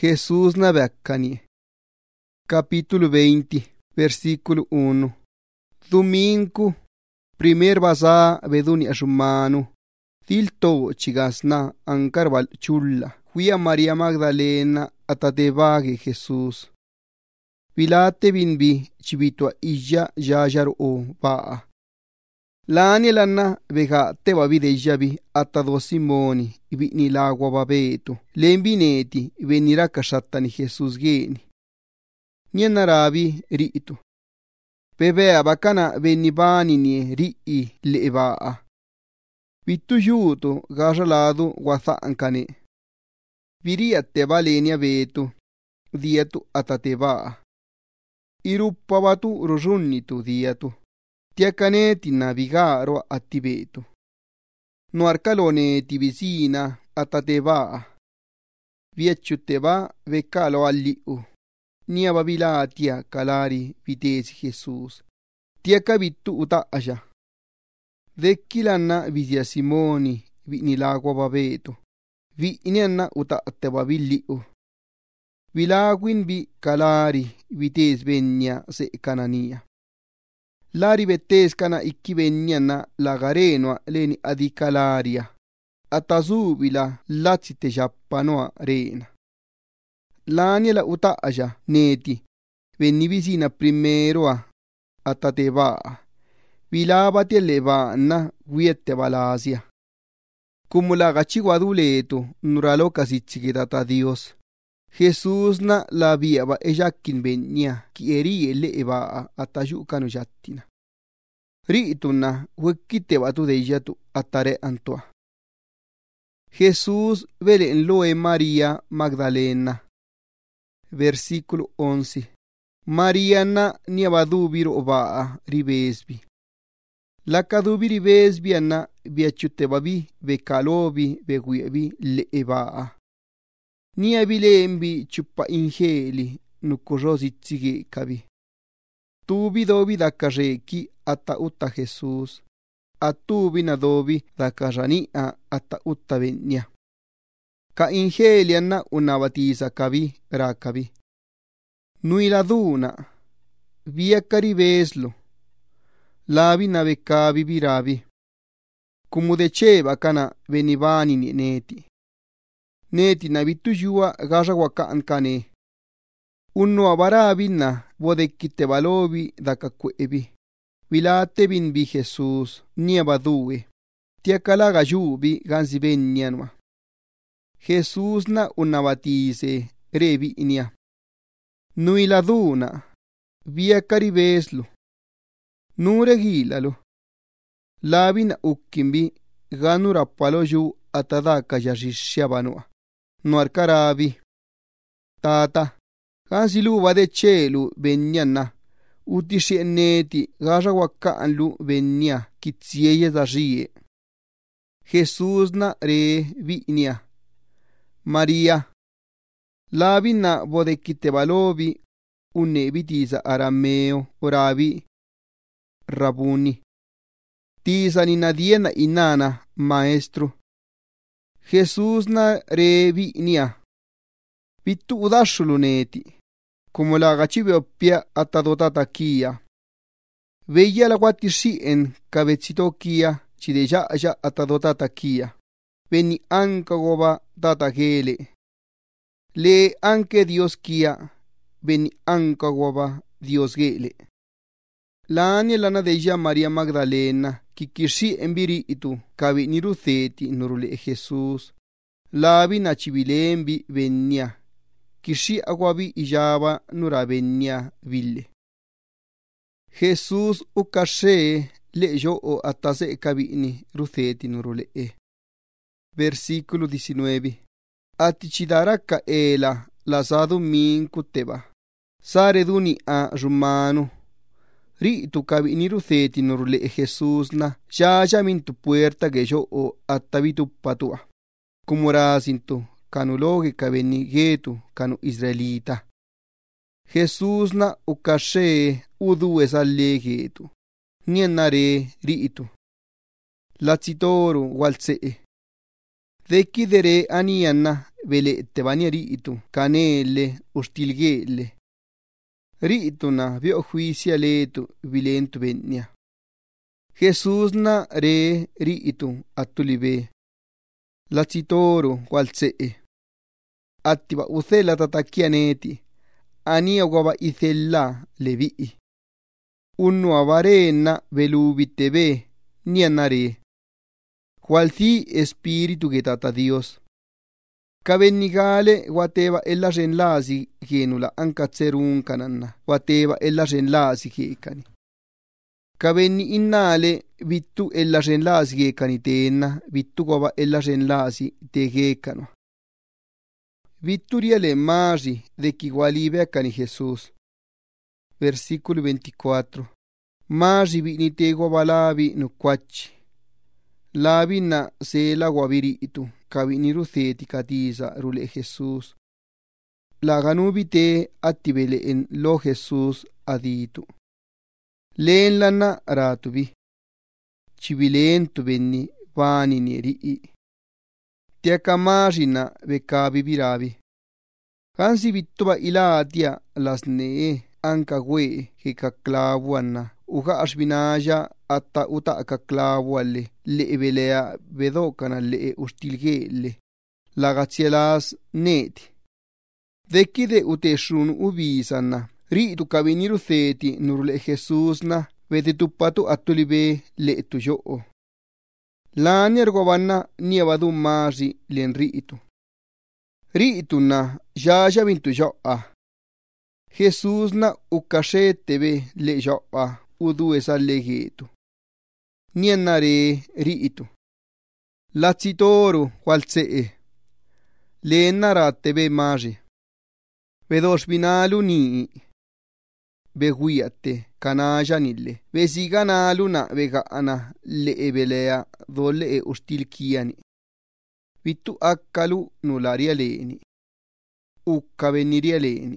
Jesús na beccani. Capítulo 20, versículo 1. Domingo, primer bazar veduni ashumanu. Tilto chigasna ankarbal chulla. Fui a María Magdalena atatebage Jesús. Pilate binbi chibitua ija jajar o baa. Lani lanna vega teba videjabi atado Simoni ibini lagua babeto. Lembineti venirà cashattani Jesus geni. Nienarabi ritu. Bebea bacana venibani ni rii levaa. Vittu juutu gajaladu guathankane. Viria te valenia vetu. Dietu atatebaa. Iruppavatu rujunnitu dietu. Tiacaneti navigaro attivetu. Nuarcaloneti vicina atatebaa. Viecciuteva vecalo alliu. Nia babilatia calari vitesi Jesus. Tiaca vittu utaaja. Vecchilanna visia Simoni vinilagua babeto. Vinianna utaateva villiu. Vilaguin vi calari vites venia se canania. Lari vettescana icchi veniana lagarenoa leni adicalaria. Atazubila lazite jappanoa rena. Laniela utaaja neti. Veni vicina primeroa atatevaa. Vilabati levanna viette valasia. Cumulagachi guaduleto nuraloca sichigedata Dios. Jesús na la viaba ejakin venia ki eri levaa atayucanu jattina. Rituna huequitebatu deyatu atare antoa. Jesús vele en loe María Magdalena. Versículo 11. Mariana niabadubiro baa ribesbi. La cadubiri besbiana viachutebabi vecalobi veguiebi levaa. Niabilembi chupa ingeli nukurosi tsige kabi. Tubi dobi da kareki ata uta Jesús. Atubi na dobi da karania ata uta venia. Ka ingeliana unabatiza kabi rakabi. Nuila duna. Via caribeslo. Labi na bekabi birabi. Como de cheba kana venibani ni neti. Neti na vitujua gaja wakan kane. Unno abarabi na bodekite balobi da kakuebi. Vilate bin bi Jesus niabadue. Tiakalaga jubi ganzi benianwa. Jesus na unabatize rebi inia. Nuiladuna. Via caribeslo. Nuregilalo. Labi na ukimbi ganura paloju atadaka yajishabanoa. Nuarcarabi. Tata. Gansilu vade chelu veniana. Utisheneti gaja wakanlu venia kitsieye da rie. Jesús na re vinia. María. Labi na bodekitebalobi unebitiza arameo orabi. Rabuni. Tiza ni nadiena inana maestro. Jesús na re vinia. Vitu udashuluneti. Como la gachive opia atadotata kia. Veía la guatisi en cabecito kia. Chideya ya atadotata kia. Veni anka goba data gele. Le anke Dios kia. Veni anka goba Dios gele. La ania lana de ella María Magdalena. Kikirsi en viritu. Kabi niruceti nurule Jesús. Labi nachibilembi venia. Kishi aguabi ijaba nuravenia ville. Jesús ukashe le yo o atase kabini ruceti nurule. Versículo 19. Atichidaraka ela lazado min kuteba. Sare duni a rumano. Ritu kabini ruceti nurule Jesús na ya min tu puerta que yo o atabitu patua. Como rasinto. Canuloge kabeni getu canu israelita. Jesús na ukashe udu esalle getu. Nienare ritu. Latsitoru walsee. Dekkidere anianna velette bania riitu kanele ustilgele. Riituna vio juisia letu vilentu bennia. Jesús na re riitu attulibe. Lacitoro waltsee. Attiba ucela tatakianeti. Ania guaba icella levi'i. Unnu avarena velubitebe nianare. Qualci espíritu getata Dios. Cabenigale guateba ella renlasi genula ancatserun cananna. Guateba ella renlasi gekani. Cabenni innale vittu ella renlasi gekani tenna. Vittu guaba ella renlasi te gekano. Vitturiale mari de quigualibe cani Jesús. Versículo 24. Mari vinite guabalabi no quachi. Labi na sela guabiritu, cabiniru ceti catiza rule Jesús. La ganubite attibele en lo Jesús aditu. Leen lana ratubi. Chibilentu benni vani nerii. Tiakamajina bekabi birabi. Kansi bittuba ilatia las nee anka we ke kaklabuanna. Uga ashbinaja atta uta kaklabualle le ebelea bedokana le ustilgele. Lagazielas neti. Dekide uteshun ubisana. Ritu kabiniru theti nurle Jesúsna vedetupatu attulibe le tuyo. Lanier gobanna nievadum masi len ritu. Rituna jaja bintu joa. Jesúsna ukashetebe le joa udu esa legetu. Niennare ritu. Lacitoru waltsee. Lennarattebe masi. Vedos binalu nii. Beguiate canaja nille. Vesiganalu na vegana le ebelea dolle e ustilkiani. Vittu akkalu nularia leni. Ukka veniria leni.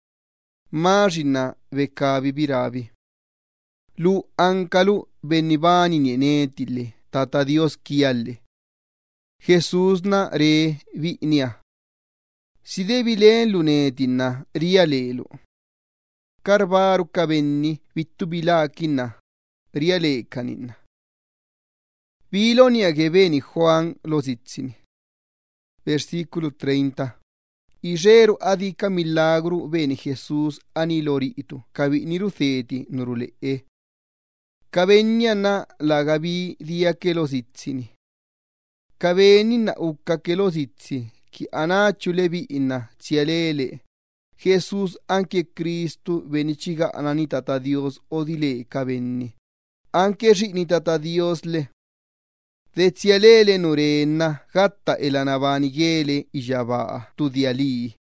Marina vekabi birabi. Lu ankalu benibani nienetile. Tata Dios kialle. Jesús na re vi'nia. Si devi len lunetinna rialelu. Karbaru kabenni vittu bilakinna rialekaninna. Bilonia che veni Juan lositsini. Versículo 30. Ijeru adica milagru veni Jesús aniloritu cabiniru theti nurule e. Cabeniana la gabi dia che lositsini. Cabeni na ukka che lositsi ki anachu levi inna cialele. Jesús anche Cristo veniciga ananitata Dios odile cabenni. Anche rinitata Dios le. De cialele nurenna gatta elanavani gele ijabaa tu diali.